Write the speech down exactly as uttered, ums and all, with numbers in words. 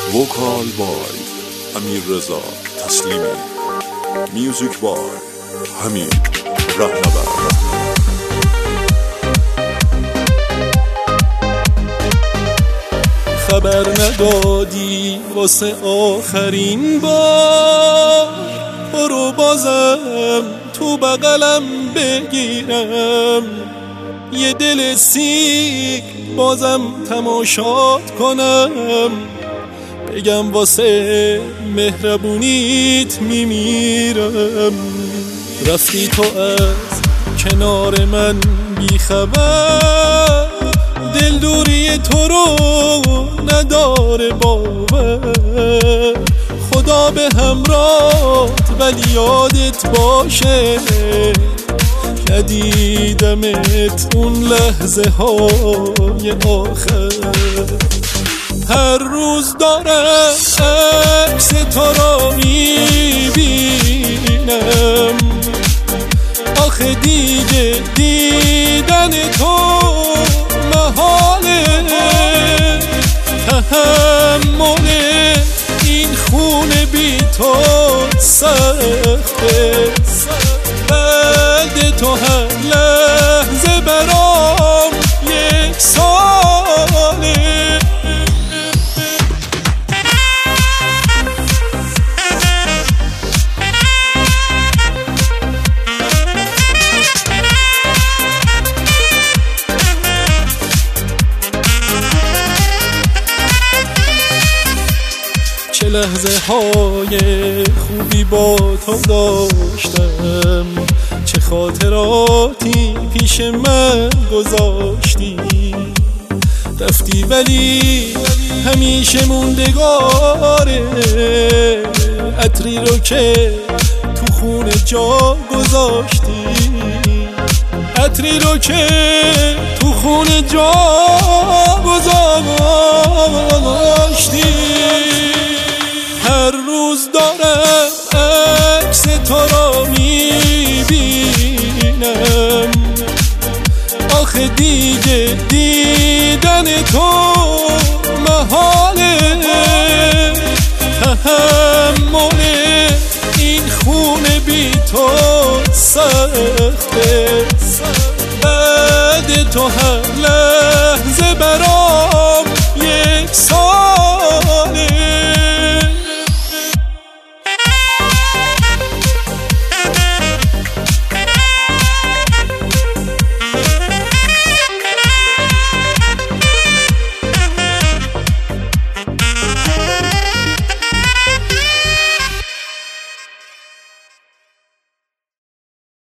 وکال بای امیررضا تسلیمی، میوزیک بای حمید رهنورد. خبر ندادی واسه آخرین بار، برو بازم تو بغلم بگیرم، یه دل سیک بازم تماشات کنم، بگم واسه مهربونیت میمیرم. رفتی تو از کنار من بی خبر، دل دوری تو رو نداره باور، خدا به همراهت ولی یادت باشه، ندیدمت اون لحظه های آخر. هر روز دارم عکس تو رو میبینم، آخه دیگه دیدن تو محاله، تحمل این خونه بی تو سخته، بعد تو هر لحظه برام یک ساله. چه لحظه های خوبی با تو داشتم، چه خاطراتی پیش من گذاشتی، رفتی ولی همیشه موندگاره، عطری رو که تو خونه جا گذاشتی، عطری رو که تو خونه جا گذاشتی. هر روز دارم عکس تو رو میبینم، آخه دیگه دیدن تو محاله، تحمل این خونه بی تو سخته، بعد تو هر